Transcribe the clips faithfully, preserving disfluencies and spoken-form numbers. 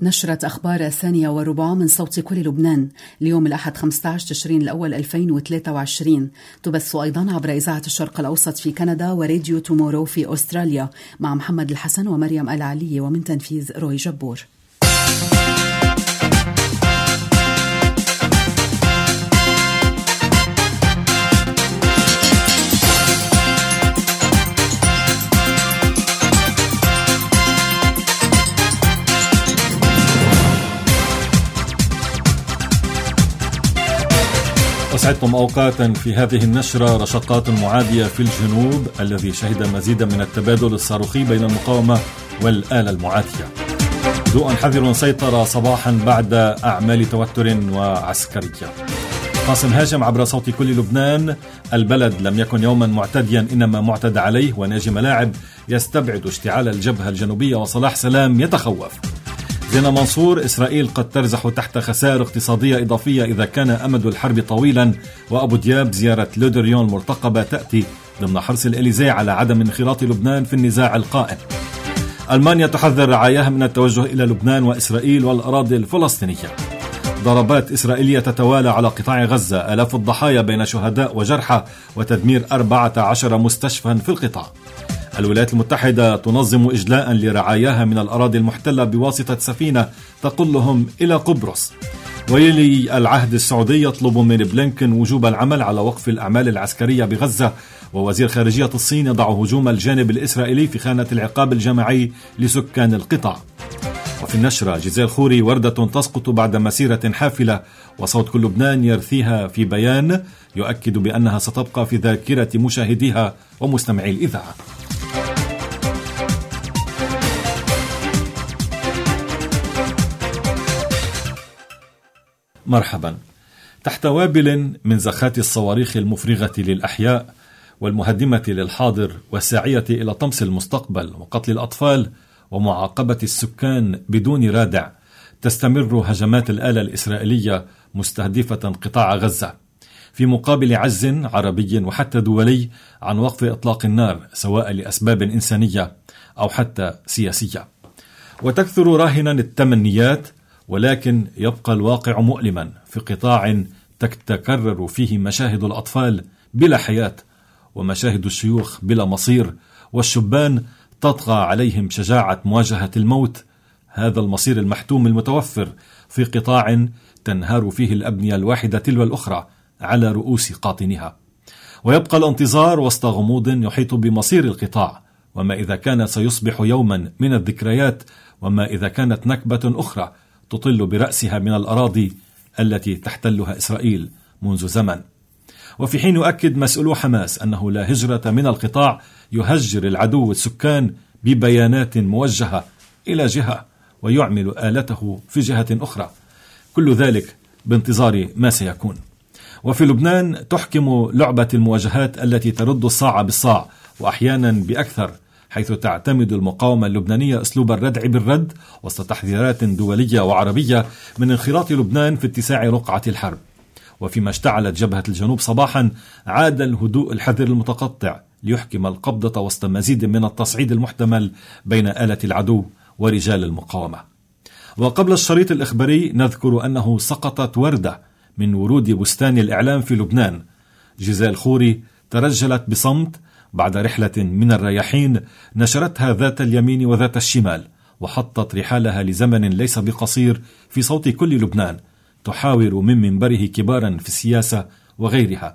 نشرة أخبار الثانية والربع من صوت كل لبنان اليوم الأحد خمسة عشر تشرين الأول ألفين وثلاثة وعشرين. تبث أيضا عبر إذاعة الشرق الأوسط في كندا وراديو تومورو في أستراليا مع محمد الحسن ومريم العلي ومن تنفيذ روي جبور. أسعدكم أوقاتا في هذه النشرة. رشقات معادية في الجنوب الذي شهد مزيدا من التبادل الصاروخي بين المقاومة والآلة المعادية. هدوء حذر سيطر صباحا بعد أعمال توتر وعسكرية. قاسم هاشم عبر صوت كل لبنان: البلد لم يكن يوما معتديا إنما معتد عليه، وناجي ملاعب يستبعد اشتعال الجبهة الجنوبية وصلاح سلام يتخوف. زينة منصور: إسرائيل قد ترزح تحت خسائر اقتصادية إضافية إذا كان أمد الحرب طويلا. وأبو دياب: زيارة لودريون المرتقبة تأتي ضمن حرص الإليزيه على عدم انخراط لبنان في النزاع القائم. ألمانيا تحذر رعاياها من التوجه إلى لبنان وإسرائيل والأراضي الفلسطينية. ضربات إسرائيلية تتوالى على قطاع غزة، آلاف الضحايا بين شهداء وجرحى وتدمير أربعة عشر مستشفى في القطاع. الولايات المتحدة تنظم إجلاء لرعاياها من الأراضي المحتلة بواسطة سفينة تقلهم إلى قبرص. ولي العهد السعودي يطلب من بلينكن وجوب العمل على وقف الأعمال العسكرية بغزة. ووزير خارجية الصين يضع هجوم الجانب الإسرائيلي في خانة العقاب الجماعي لسكان القطاع. وفي النشرة: جزيل خوري: وردة تسقط بعد مسيرة حافلة. وصوت كل لبنان يرثيها في بيان يؤكد بأنها ستبقى في ذاكرة مشاهديها ومستمعي الإذاعة. مرحبا. تحت وابل من زخات الصواريخ المفرغة للأحياء والمهدمة للحاضر والساعية إلى طمس المستقبل وقتل الأطفال ومعاقبة السكان بدون رادع، تستمر هجمات الآلة الإسرائيلية مستهدفة قطاع غزة في مقابل عجز عربي وحتى دولي عن وقف إطلاق النار، سواء لأسباب إنسانية أو حتى سياسية. وتكثر راهنا التمنيات، ولكن يبقى الواقع مؤلما في قطاع تتكرر فيه مشاهد الأطفال بلا حياة، ومشاهد الشيوخ بلا مصير، والشبان تطغى عليهم شجاعة مواجهة الموت. هذا المصير المحتوم المتوفر في قطاع تنهار فيه الأبنية الواحدة تلو الأخرى على رؤوس قاطنها. ويبقى الانتظار وسط غموض يحيط بمصير القطاع، وما إذا كان سيصبح يوما من الذكريات، وما إذا كانت نكبة أخرى تطل برأسها من الأراضي التي تحتلها إسرائيل منذ زمن. وفي حين يؤكد مسؤولو حماس أنه لا هجرة من القطاع، يهجر العدو السكان ببيانات موجهة إلى جهة ويعمل آلته في جهة أخرى، كل ذلك بانتظار ما سيكون. وفي لبنان تحكم لعبة المواجهات التي ترد الصاع بالصاع وأحيانا بأكثر، حيث تعتمد المقاومة اللبنانية أسلوب الردع بالرد وسط تحذيرات دولية وعربية من انخراط لبنان في اتساع رقعة الحرب. وفيما اشتعلت جبهة الجنوب صباحا، عاد الهدوء الحذر المتقطع ليحكم القبضة وسط مزيد من التصعيد المحتمل بين آلة العدو ورجال المقاومة. وقبل الشريط الإخباري نذكر أنه سقطت وردة من ورود بستان الإعلام في لبنان. جزيل خوري ترجلت بصمت بعد رحلة من الرياحين نشرتها ذات اليمين وذات الشمال، وحطت رحالها لزمن ليس بقصير في صوت كل لبنان، تحاور من منبره كبارا في السياسة وغيرها.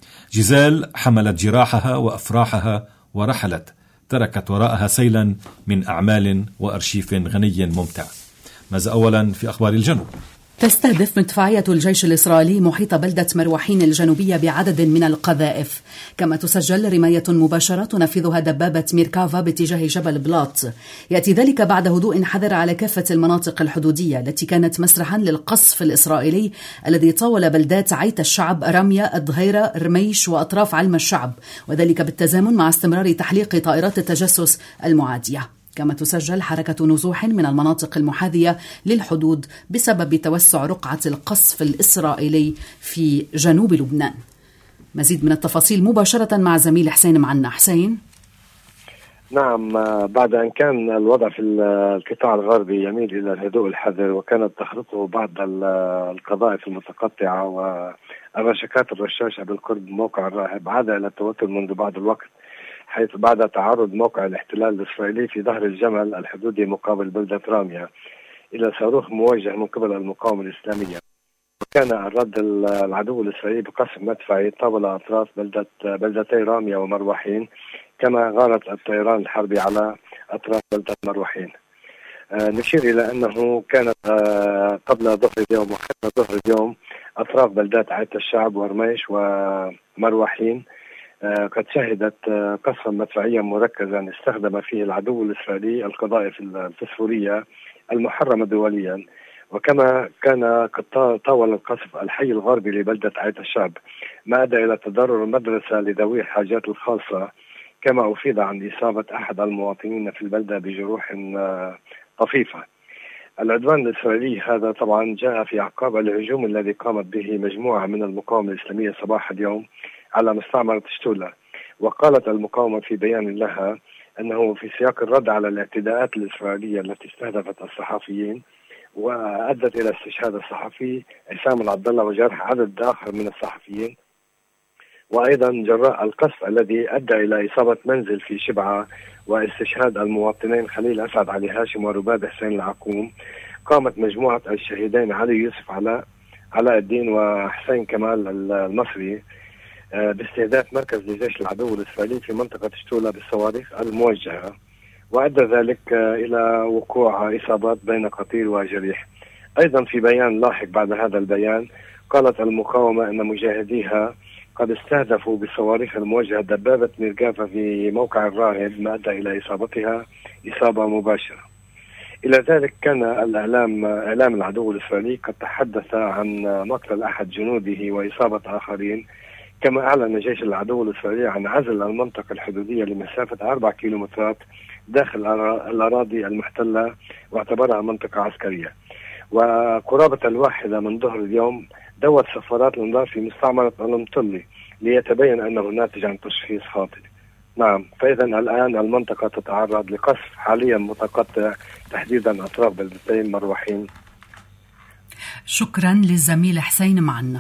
جزيل حملت جراحها وأفراحها ورحلت، تركت وراءها سيلا من أعمال وأرشيف غني ممتع. ماذا أولا في أخبار الجنوب؟ تستهدف مدفعية الجيش الإسرائيلي محيط بلدة مروحين الجنوبية بعدد من القذائف، كما تسجل رماية مباشرة تنفذها دبابة ميركافا باتجاه جبل بلاط. يأتي ذلك بعد هدوء حذر على كافة المناطق الحدودية التي كانت مسرحا للقصف الإسرائيلي الذي طاول بلدات عيت الشعب، رمية، الظهيرة، رميش وأطراف علم الشعب، وذلك بالتزامن مع استمرار تحليق طائرات التجسس المعادية. كما تسجل حركة نزوح من المناطق المحاذية للحدود بسبب توسع رقعة القصف الإسرائيلي في جنوب لبنان. مزيد من التفاصيل مباشرة مع زميل حسين معنا. حسين. نعم، بعد أن كان الوضع في القطاع الغربي يميل إلى الهدوء الحذر، وكانت تخلطه بعض القذائف المتقطعة والرشكات الرشاشة بالقرب من موقع الراهب، عاد إلى التوتر منذ بعض الوقت، حيث بعد تعرض موقع الاحتلال الإسرائيلي في ظهر الجمل الحدودي مقابل بلدة رامية إلى صاروخ موجه من قبل المقاومة الإسلامية. كان الرد العدو الإسرائيلي بقصف مدفعي طاول أطراف بلدة بلدتي رامية ومروحين، كما غارت الطيران الحربي على أطراف بلدة مروحين. آه نشير إلى أنه كانت آه قبل ظهر اليوم وحتى ظهر اليوم أطراف بلدات عيت الشعب ورميش ومروحين آه قد شهدت آه قصفا مدفعيا مركزا استخدم فيه العدو الإسرائيلي القذائف الفسفورية المحرمة دوليا، وكما كان قد طاول القصف الحي الغربي لبلدة عيت الشعب، ما أدى إلى تضرر المدرسة لذوي الحاجات الخاصة، كما أفيد عن إصابة أحد المواطنين في البلدة بجروح طفيفة. العدوان الإسرائيلي هذا طبعا جاء في أعقاب الهجوم الذي قامت به مجموعة من المقاومة الإسلامية صباح اليوم على مستعمرة شتولة. وقالت المقاومة في بيان لها أنه في سياق الرد على الاعتداءات الإسرائيلية التي استهدفت الصحفيين وأدت إلى استشهاد الصحفي عصام العبد الله وجرح عدد آخر من الصحفيين، وأيضا جراء القصف الذي أدى إلى إصابة منزل في شبعة واستشهاد المواطنين خليل أسعد علي هاشم ورباب حسين العقوم، قامت مجموعة الشهيدين علي يوسف علاء علاء الدين وحسين كمال المصري باستهداف مركز لجيش العدو الإسرائيلي في منطقة شتولة بالصواريخ الموجهة، وأدى ذلك إلى وقوع إصابات بين قتيل وجريح. أيضا في بيان لاحق بعد هذا البيان قالت المقاومة أن مجاهديها قد استهدفوا بالصواريخ الموجهة دبابة ميركافا في موقع الراهب، ما أدى إلى إصابتها إصابة مباشرة. إلى ذلك كان الإعلام إعلام العدو الإسرائيلي قد تحدث عن مقتل أحد جنوده وإصابة آخرين، كما أعلن جيش العدو الإسرائيلي عن عزل المنطقة الحدودية لمسافة أربع كيلومترات داخل الأراضي المحتلة واعتبرها منطقة عسكرية. وقرابة الواحدة من ظهر اليوم دوت سفارات الانذار في مستعمرة المطلي ليتبين أنه ناتج عن تشخيص خاطئ. نعم، فإذا الآن المنطقة تتعرض لقصف حاليا متقطع تحديدا أطراف بلدتين مروحين. شكرا للزميل حسين معنا.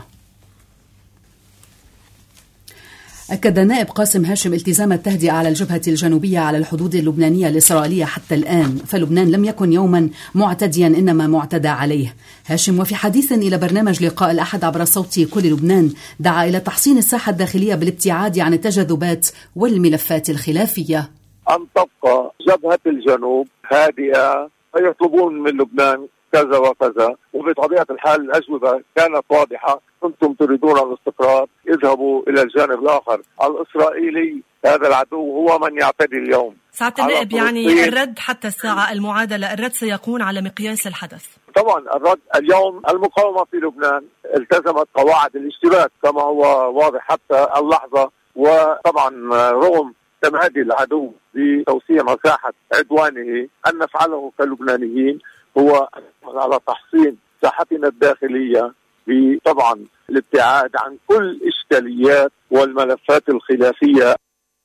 أكد نائب قاسم هاشم التزام التهدئة على الجبهة الجنوبية على الحدود اللبنانية الإسرائيلية حتى الآن، فلبنان لم يكن يوما معتديا إنما معتدى عليه. هاشم وفي حديث إلى برنامج لقاء الأحد عبر صوت كل لبنان دعا إلى تحصين الساحة الداخلية بالابتعاد عن التجاذبات والملفات الخلافية. أن تبقى جبهة الجنوب هادئة، يطلبون من لبنان كذا وكذا، وبطبيعة الحال الأجوبة كانت واضحة، أنتم تريدون الاستقرار اذهبوا إلى الجانب الآخر. الإسرائيلي هذا العدو هو من يعتدي اليوم. سعادة النائب، يعني الرد حتى الساعة المعادلة الرد سيكون على مقياس الحدث؟ طبعا الرد اليوم المقاومة في لبنان التزمت قواعد الاشتباك كما هو واضح حتى اللحظة، وطبعا رغم تمادي العدو بتوسيع مساحة عدوانه أن نفعله كلبنانيين هو على تحصين ساحتنا الداخلية بطبعا الابتعاد عن كل إشكاليات والملفات الخلافية.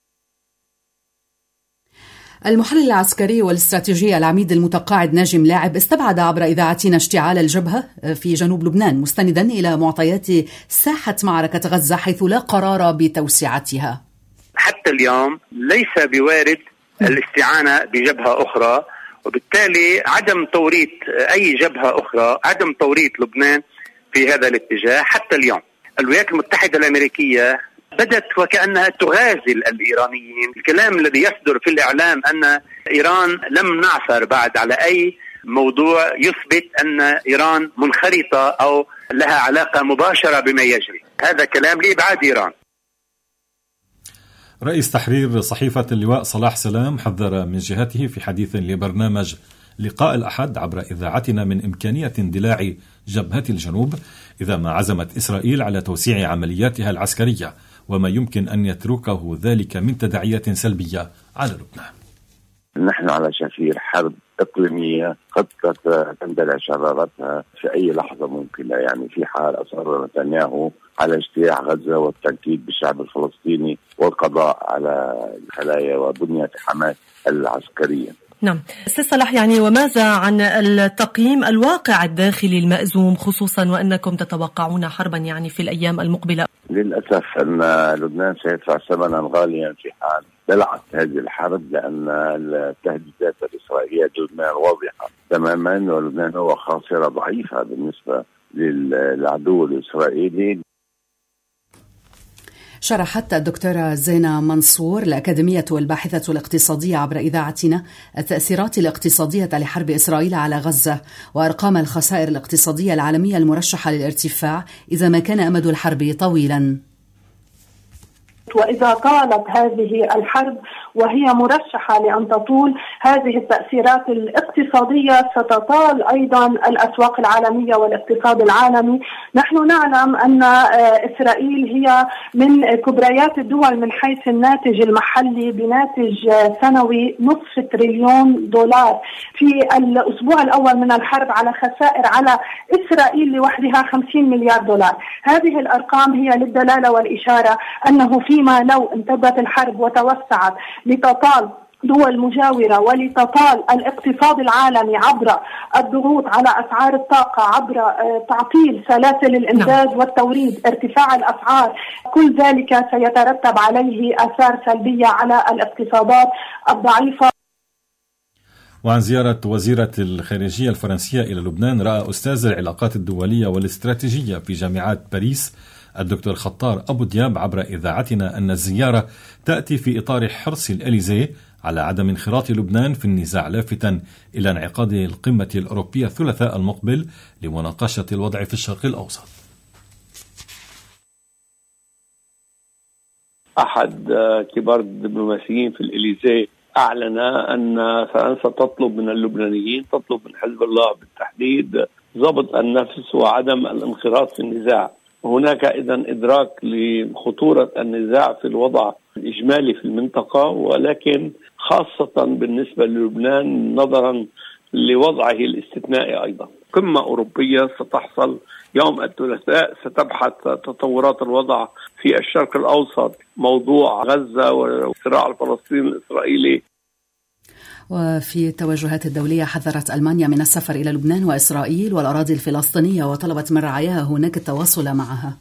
المحلل العسكري والاستراتيجي العميد المتقاعد ناجم لاعب استبعد عبر إذاعتنا اشتعال الجبهة في جنوب لبنان، مستندا إلى معطيات ساحة معركة غزة حيث لا قرار بتوسعتها. حتى اليوم ليس بوارد الاستعانة بجبهة أخرى، وبالتالي عدم توريط أي جبهة أخرى، عدم توريط لبنان في هذا الاتجاه. حتى اليوم الولايات المتحدة الأمريكية بدت وكأنها تغازل الإيرانيين. الكلام الذي يصدر في الإعلام أن إيران لم نعثر بعد على أي موضوع يثبت أن إيران منخرطة أو لها علاقة مباشرة بما يجري، هذا كلام لإبعاد إيران. رئيس تحرير صحيفة اللواء صلاح سلام حذر من جهته في حديث لبرنامج لقاء الأحد عبر إذاعتنا من إمكانية اندلاع جبهة الجنوب إذا ما عزمت إسرائيل على توسيع عملياتها العسكرية، وما يمكن أن يتركه ذلك من تداعيات سلبية على لبنان. نحن على شفير حرب إقليمية قد تندلع شرارتها في أي لحظة ممكنة. يعني في حال أصر نتنياهو على اجتياح غزة والتنكيد بالشعب الفلسطيني والقضاء على الخلايا وبنية حماس العسكرية. نعم أستاذ صلاح، يعني وماذا عن التقييم الواقع الداخلي المأزوم، خصوصا وأنكم تتوقعون حربا يعني في الأيام المقبلة؟ للأسف أن لبنان سيدفع ثمنا غاليا في حال دلعت هذه الحرب، لأن التهديدات الإسرائيلية للبنان واضحة تماما، ولبنان هو خاصرة ضعيفة بالنسبة للعدو الإسرائيلي. شرحت الدكتورة زينة منصور الأكاديمية والباحثة الاقتصادية عبر إذاعتنا التأثيرات الاقتصادية لحرب إسرائيل على غزة وأرقام الخسائر الاقتصادية العالمية المرشحة للارتفاع إذا ما كان أمد الحرب طويلا. وإذا طالت هذه الحرب وهي مرشحة لأن تطول، هذه التأثيرات الاقتصادية ستطال أيضا الأسواق العالمية والاقتصاد العالمي. نحن نعلم أن إسرائيل هي من كبريات الدول من حيث الناتج المحلي بناتج سنوي نصف تريليون دولار. في الأسبوع الأول من الحرب على خسائر على إسرائيل لوحدها خمسين مليار دولار. هذه الأرقام هي للدلالة والإشارة أنه فيما لو امتدت الحرب وتوسعت لتطال دول مجاورة ولتطال الاقتصاد العالمي عبر الضغوط على أسعار الطاقة، عبر تعطيل سلاسل الإمداد والتوريد، ارتفاع الأسعار، كل ذلك سيترتب عليه آثار سلبية على الاقتصادات الضعيفة. وعن زيارة وزيرة الخارجية الفرنسية إلى لبنان، رأى أستاذ العلاقات الدولية والاستراتيجية في جامعات باريس الدكتور خطار أبو دياب عبر إذاعتنا أن الزيارة تأتي في إطار حرص الإليزيه على عدم انخراط لبنان في النزاع، لافتا إلى انعقاد القمة الأوروبية الثلاثاء المقبل لمناقشة الوضع في الشرق الأوسط. أحد كبار الدبلوماسيين في الإليزيه أعلن أن فرنسا تطلب من اللبنانيين، تطلب من حزب الله بالتحديد، ضبط النفس وعدم الانخراط في النزاع. هناك إذن إدراك لخطورة النزاع في الوضع الإجمالي في المنطقة، ولكن خاصة بالنسبة للبنان نظرا لوضعه الاستثنائي. أيضا قمة أوروبية ستحصل يوم الثلاثاء ستبحث تطورات الوضع في الشرق الأوسط، موضوع غزة والصراع الفلسطيني الإسرائيلي. وفي التوجهات الدولية حذرت ألمانيا من السفر إلى لبنان وإسرائيل والأراضي الفلسطينية، وطلبت من رعاياها هناك التواصل معها.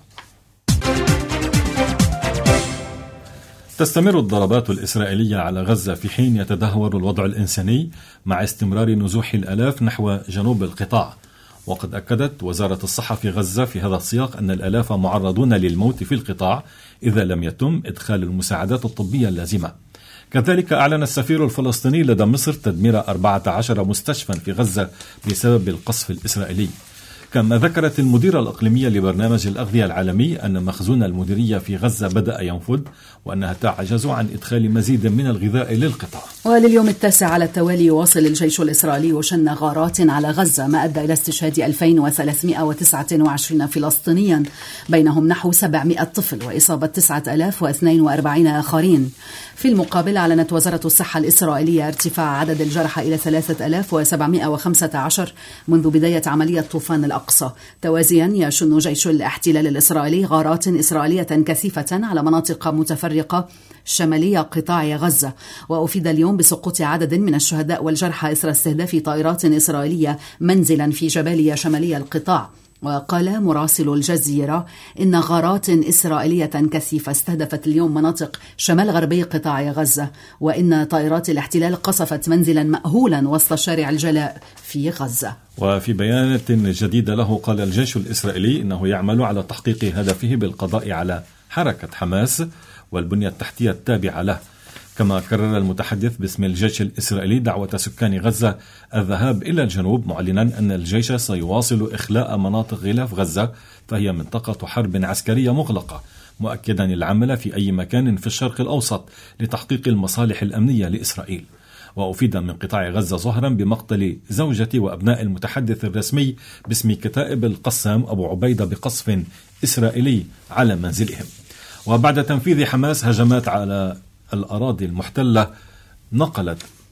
تستمر الضربات الإسرائيلية على غزة في حين يتدهور الوضع الإنساني مع استمرار نزوح الآلاف نحو جنوب القطاع. وقد أكدت وزارة الصحة في غزة في هذا السياق أن الآلاف معرضون للموت في القطاع إذا لم يتم إدخال المساعدات الطبية اللازمة. كذلك أعلن السفير الفلسطيني لدى مصر تدمير أربعة عشر مستشفى في غزة بسبب القصف الإسرائيلي. كما ذكرت المديرة الإقليمية لبرنامج الأغذية العالمي أن مخزون المديرية في غزة بدأ ينفذ، وأنها تعجز عن إدخال مزيد من الغذاء للقطاع. ولليوم التاسع على التوالي يواصل الجيش الإسرائيلي شن غارات على غزة، ما أدى إلى استشهاد ألفين وثلاثمائة وتسعة وعشرين فلسطينيا بينهم نحو سبعمائة طفل، وإصابة تسعة آلاف واثنين وأربعين آخرين. في المقابل أعلنت وزارة الصحة الإسرائيلية ارتفاع عدد الجرحى إلى ثلاثة آلاف وسبعمائة وخمسة عشر منذ بداية عملية طوفان الأقصى. توازيا يشن جيش الاحتلال الإسرائيلي غارات إسرائيلية كثيفة على مناطق متفرقة شمالية قطاع غزة. وأفيد اليوم بسقوط عدد من الشهداء والجرحى إثر استهداف طائرات إسرائيلية منزلا في جباليا شمالية القطاع. وقال مراسل الجزيرة إن غارات إسرائيلية كثيفة استهدفت اليوم مناطق شمال غربي قطاع غزة، وإن طائرات الاحتلال قصفت منزلا مأهولا وسط شارع الجلاء في غزة. وفي بيانات جديدة له قال الجيش الإسرائيلي إنه يعمل على تحقيق هدفه بالقضاء على حركة حماس والبنية التحتية التابعة له. كما كرر المتحدث باسم الجيش الإسرائيلي دعوة سكان غزة الذهاب إلى الجنوب، معلنا أن الجيش سيواصل إخلاء مناطق غلاف غزة، فهي منطقة حرب عسكرية مغلقة، مؤكدا العمل في أي مكان في الشرق الأوسط لتحقيق المصالح الأمنية لإسرائيل. وأفيد من قطاع غزة ظهرا بمقتل زوجة وأبناء المتحدث الرسمي باسم كتائب القسام أبو عبيدة بقصف إسرائيلي على منزلهم. وبعد تنفيذ حماس هجمات على الأراضي المحتلة، نقلت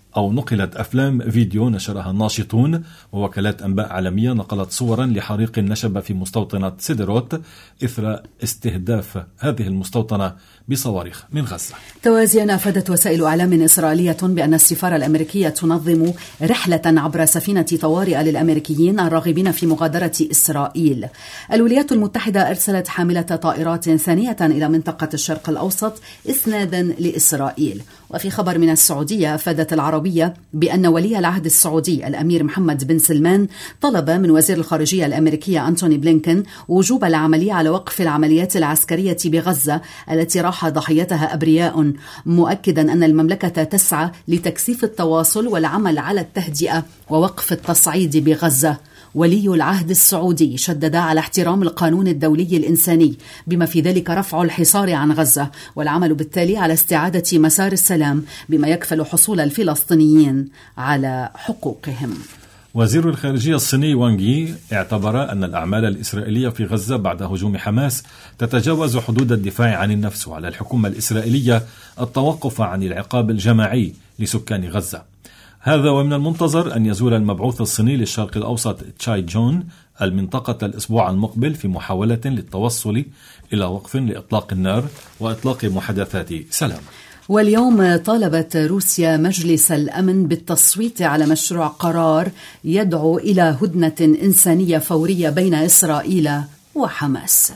أو نقلت أفلام فيديو نشرها الناشطون ووكالات أنباء عالمية نقلت صورا لحريق نشب في مستوطنة سيدروت إثر استهداف هذه المستوطنة بصواريخ من غزة. توازيا أفادت وسائل إعلام إسرائيلية بأن السفارة الأمريكية تنظم رحلة عبر سفينة طوارئ للأمريكيين الراغبين في مغادرة إسرائيل. الولايات المتحدة أرسلت حاملة طائرات ثانية إلى منطقة الشرق الأوسط إسنادا لإسرائيل. وفي خبر من السعودية أفادت العربية بأن ولي العهد السعودي الأمير محمد بن سلمان طلب من وزير الخارجية الأمريكية أنتوني بلينكن وجوب العملية على وقف العمليات العسكرية بغزة التي راح ضحيتها أبرياء، مؤكدا أن المملكة تسعى لتكثيف التواصل والعمل على التهدئة ووقف التصعيد بغزة. ولي العهد السعودي شدد على احترام القانون الدولي الإنساني بما في ذلك رفع الحصار عن غزة والعمل بالتالي على استعادة مسار السلام بما يكفل حصول الفلسطينيين على حقوقهم. وزير الخارجية الصيني وانغ يي اعتبر أن الأعمال الإسرائيلية في غزة بعد هجوم حماس تتجاوز حدود الدفاع عن النفس، وعلى الحكومة الإسرائيلية التوقف عن العقاب الجماعي لسكان غزة. هذا ومن المنتظر أن يزور المبعوث الصيني للشرق الأوسط تشاي جون المنطقة الأسبوع المقبل في محاولة للتوصل إلى وقف لإطلاق النار وإطلاق محادثات سلام. واليوم طالبت روسيا مجلس الأمن بالتصويت على مشروع قرار يدعو إلى هدنة إنسانية فورية بين إسرائيل وحماس.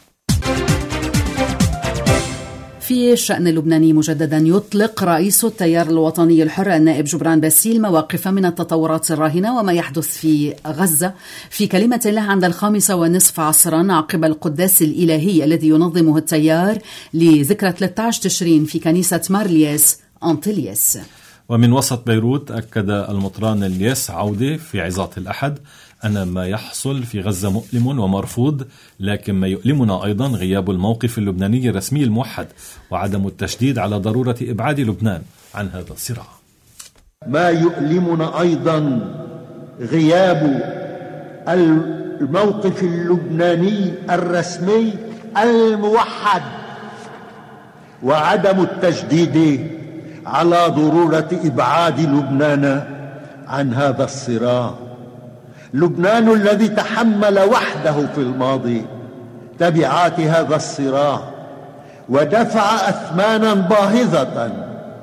في الشأن اللبناني مجددا يطلق رئيس التيار الوطني الحر النائب جبران باسيل مواقف من التطورات الراهنة وما يحدث في غزة في كلمة له عند الخامسة والنصف عصرا عقب القداس الإلهي الذي ينظمه التيار لذكرى ثلاثة عشر تشرين في كنيسة مارليس أنطليس. ومن وسط بيروت أكد المطران الياس عودة في عظات الأحد أن ما يحصل في غزة مؤلم ومرفوض، لكن ما يؤلمنا أيضا غياب الموقف اللبناني الرسمي الموحد وعدم التشديد على ضرورة إبعاد لبنان عن هذا الصراع. ما يؤلمنا أيضا غياب الموقف اللبناني الرسمي الموحد وعدم التشديد على ضرورة إبعاد لبنان عن هذا الصراع. لبنان الذي تحمل وحده في الماضي تبعات هذا الصراع ودفع أثمانا باهظة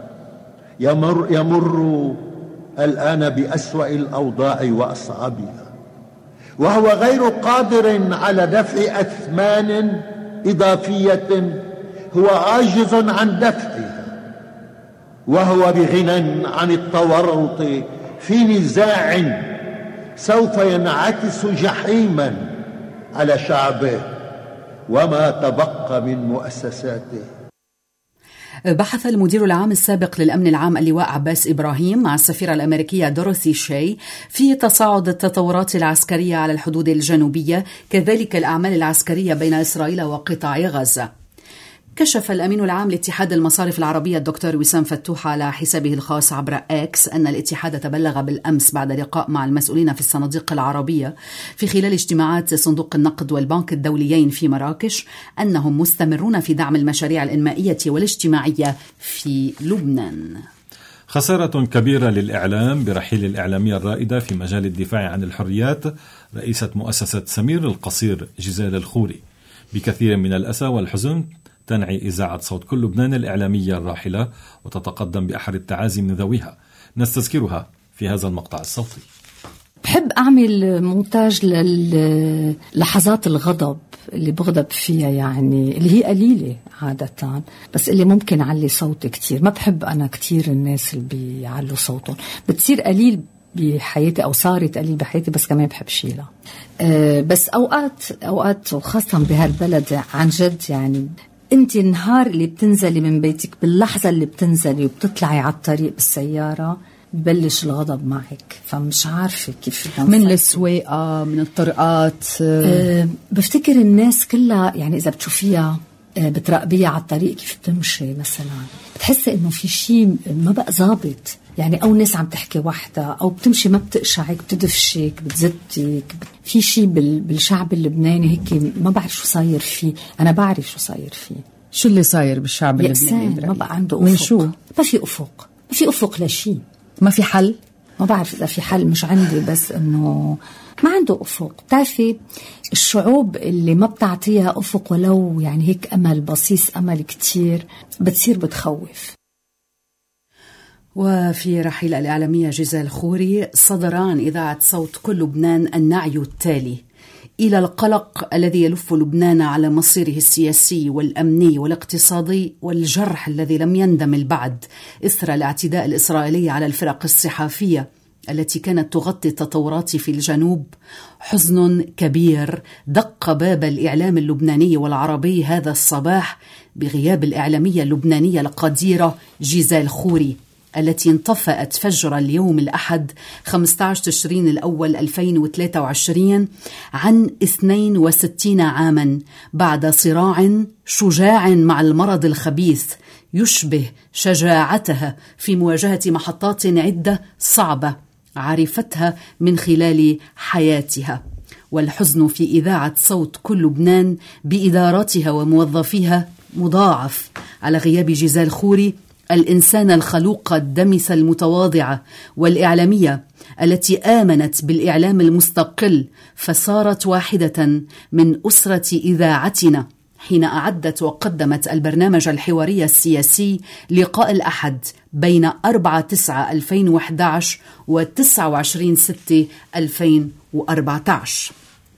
يمر, يمر الآن بأسوأ الأوضاع وأصعبها، وهو غير قادر على دفع أثمان إضافية هو عاجز عن دفعها، وهو بغنى عن التورط في نزاع سوف ينعكس جحيما على شعبه وما تبقى من مؤسساته. بحث المدير العام السابق للأمن العام اللواء عباس إبراهيم مع السفيرة الأمريكية دوريثي شاي في تصاعد التطورات العسكرية على الحدود الجنوبية، كذلك الأعمال العسكرية بين إسرائيل وقطاع غزة. كشف الأمين العام لاتحاد المصارف العربية الدكتور وسام فتوح على حسابه الخاص عبر إكس أن الاتحاد تبلغ بالأمس بعد لقاء مع المسؤولين في الصناديق العربية في خلال اجتماعات صندوق النقد والبنك الدوليين في مراكش أنهم مستمرون في دعم المشاريع الإنمائية والاجتماعية في لبنان. خسارة كبيرة للإعلام برحيل الإعلامية الرائدة في مجال الدفاع عن الحريات رئيسة مؤسسة سمير القصير جزال الخوري. بكثير من الأسى والحزن تنعي إذاعة صوت كل لبنان الإعلامية الراحلة وتتقدم بأحر التعازي من ذويها، نستذكرها في هذا المقطع الصوتي. بحب أعمل مونتاج للحظات الغضب اللي بغضب فيها، يعني اللي هي قليلة عادة، بس اللي ممكن علي صوتي كتير. ما بحب أنا كتير الناس اللي بيعلوا صوتهم، بتصير قليل بحياتي أو صارت قليل بحياتي، بس كمان بحب شيلها. أه بس أوقات أوقات وخاصة بهالبلد عن جد، يعني انت النهار اللي بتنزلي من بيتك، باللحظة اللي بتنزلي وبتطلعي على الطريق بالسيارة ببلش الغضب معك، فمش عارفة كيف من السواقة من الطرقات. أه بفتكر الناس كلها، يعني إذا بتشوفيها أه بتراقبيها على الطريق كيف بتمشي مثلا، بتحسي إنه في شيء ما بقى ظابط، يعني أو ناس عم تحكي وحدة أو بتمشي ما بتقشعك بتدفشك بتزتك. في شيء بالشعب اللبناني هيك ما بعرف شو صاير فيه. أنا بعرف شو صاير فيه. شو اللي صاير بالشعب اللبناني؟ ما بقى عنده أفق. من شو؟ ما في أفق، ما في أفق لشيء. ما في حل؟ ما بعرف إذا في حل، مش عندي، بس إنه ما عنده أفق. بتعرفي الشعوب اللي ما بتعطيها أفق ولو يعني هيك أمل بصيص، أمل كتير، بتصير بتخوف. وفي رحيل الإعلامية جيزال خوري صدر عن إذاعة صوت كل لبنان النعي التالي: إلى القلق الذي يلف لبنان على مصيره السياسي والأمني والاقتصادي، والجرح الذي لم يندمل بعد إثر الاعتداء الإسرائيلي على الفرق الصحافية التي كانت تغطي التطورات في الجنوب، حزن كبير دق باب الإعلام اللبناني والعربي هذا الصباح بغياب الإعلامية اللبنانية القديرة جيزال خوري، التي انطفأت فجر اليوم الأحد خمسة عشر تشرين الأول ألفين وثلاثة وعشرين عن اثنين وستين عاما بعد صراع شجاع مع المرض الخبيث يشبه شجاعتها في مواجهة محطات عدة صعبة عرفتها من خلال حياتها. والحزن في إذاعة صوت كل لبنان بإداراتها وموظفيها مضاعف على غياب جيزال خوري، الإنسان الخلوقة الدمسة المتواضعة والإعلامية التي آمنت بالإعلام المستقل، فصارت واحدة من أسرة إذاعتنا حين أعدت وقدمت البرنامج الحواري السياسي لقاء الأحد بين أربعة تسعة ألفين وأحد عشر و تسعة وعشرين ستة ألفين وأربعة عشر.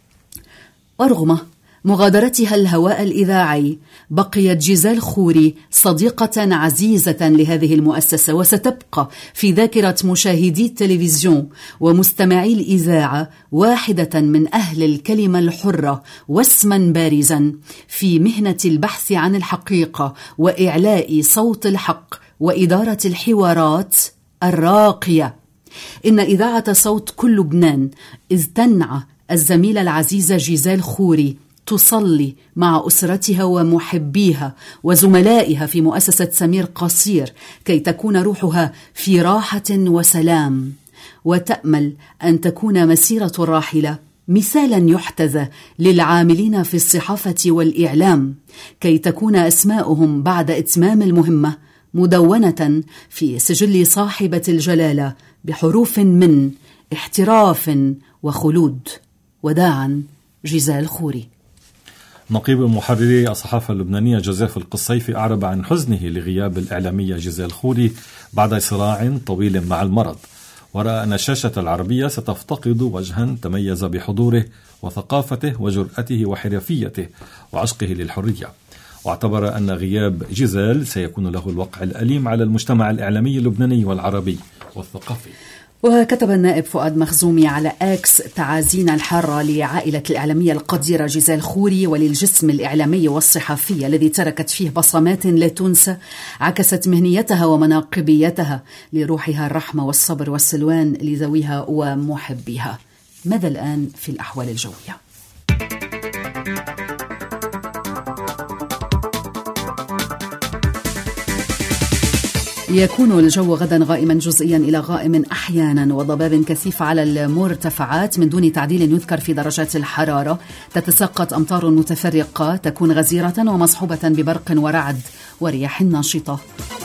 ورغم مغادرتها الهواء الإذاعي، بقيت جيزال خوري صديقة عزيزة لهذه المؤسسة، وستبقى في ذاكرة مشاهدي التلفزيون ومستمعي الإذاعة واحدة من أهل الكلمة الحرة، واسما بارزا في مهنة البحث عن الحقيقة وإعلاء صوت الحق وإدارة الحوارات الراقية. إن إذاعة صوت كل لبنان إذ تنعى الزميلة العزيزة جيزال خوري تصلي مع أسرتها ومحبيها وزملائها في مؤسسة سمير قصير كي تكون روحها في راحة وسلام، وتأمل أن تكون مسيرة الراحلة مثالا يحتذى للعاملين في الصحافة والإعلام، كي تكون أسماؤهم بعد إتمام المهمة مدونة في سجل صاحبة الجلالة بحروف من احتراف وخلود. وداعا جيزال خوري. نقيب محرري الصحافة اللبنانية جوزيف القصيفي أعرب عن حزنه لغياب الإعلامية جيزال خوري بعد صراع طويل مع المرض، ورأى أن الشاشة العربية ستفتقد وجها تميز بحضوره وثقافته وجرأته وحرفيته وعشقه للحرية، واعتبر أن غياب جيزال سيكون له الوقع الأليم على المجتمع الإعلامي اللبناني والعربي والثقافي. وكتب النائب فؤاد مخزومي على اكس تعازينا الحارة لعائلة الإعلامية القديرة جيزال خوري وللجسم الإعلامي والصحفي الذي تركت فيه بصمات لا تنسى عكست مهنيتها ومناقبيتها، لروحها الرحمة والصبر والسلوان لذويها ومحبيها. ماذا الآن في الأحوال الجوية؟ يكون الجو غدا غائما جزئيا إلى غائم أحيانا، وضباب كثيف على المرتفعات من دون تعديل يذكر في درجات الحرارة. تتساقط أمطار متفرقة تكون غزيرة ومصحوبة ببرق ورعد ورياح نشطة.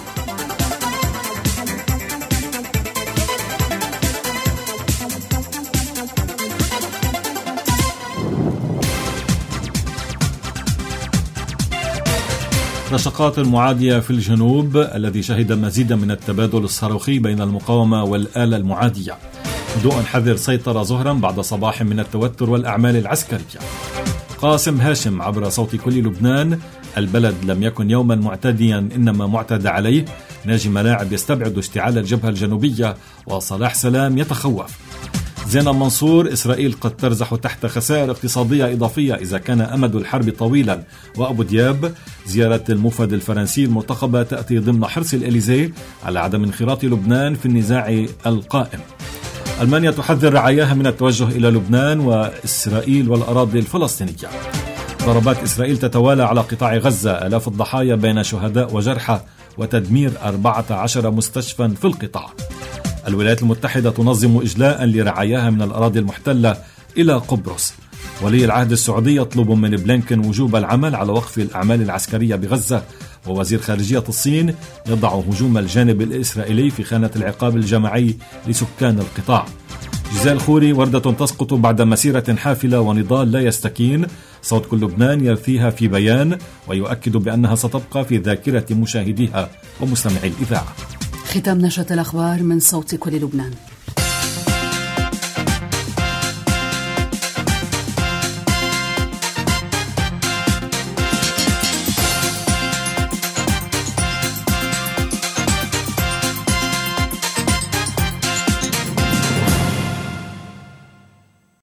نشقات المعادية في الجنوب الذي شهد مزيدا من التبادل الصاروخي بين المقاومة والآلة المعادية. هدوء حذر سيطر ظهرا بعد صباح من التوتر والأعمال العسكرية. قاسم هاشم عبر صوت كل لبنان: البلد لم يكن يوما معتديا إنما معتدى عليه. ناجي ملاعب يستبعد اشتعال الجبهة الجنوبية، وصلاح سلام يتخوف. زينب منصور: إسرائيل قد ترزح تحت خسائر اقتصادية إضافية إذا كان أمد الحرب طويلا. وأبو دياب: زيارة المفد الفرنسي المرتقبة تأتي ضمن حرص الإليزيه على عدم انخراط لبنان في النزاع القائم. ألمانيا تحذر رعاياها من التوجه إلى لبنان وإسرائيل والأراضي الفلسطينية. ضربات إسرائيل تتوالى على قطاع غزة، آلاف الضحايا بين شهداء وجرحى، وتدمير أربعة عشر مستشفى في القطاع. الولايات المتحدة تنظم إجلاء لرعاياها من الأراضي المحتلة إلى قبرص. ولي العهد السعودي يطلب من بلينكن وجوب العمل على وقف الأعمال العسكرية بغزة، ووزير خارجية الصين يضع هجوم الجانب الإسرائيلي في خانة العقاب الجماعي لسكان القطاع. جزال خوري: وردة تسقط بعد مسيرة حافلة ونضال لا يستكين، صوت كل لبنان يرثيها في بيان ويؤكد بأنها ستبقى في ذاكرة مشاهديها ومستمعي الإذاعة. ختام نشرة الأخبار من صوت كل لبنان.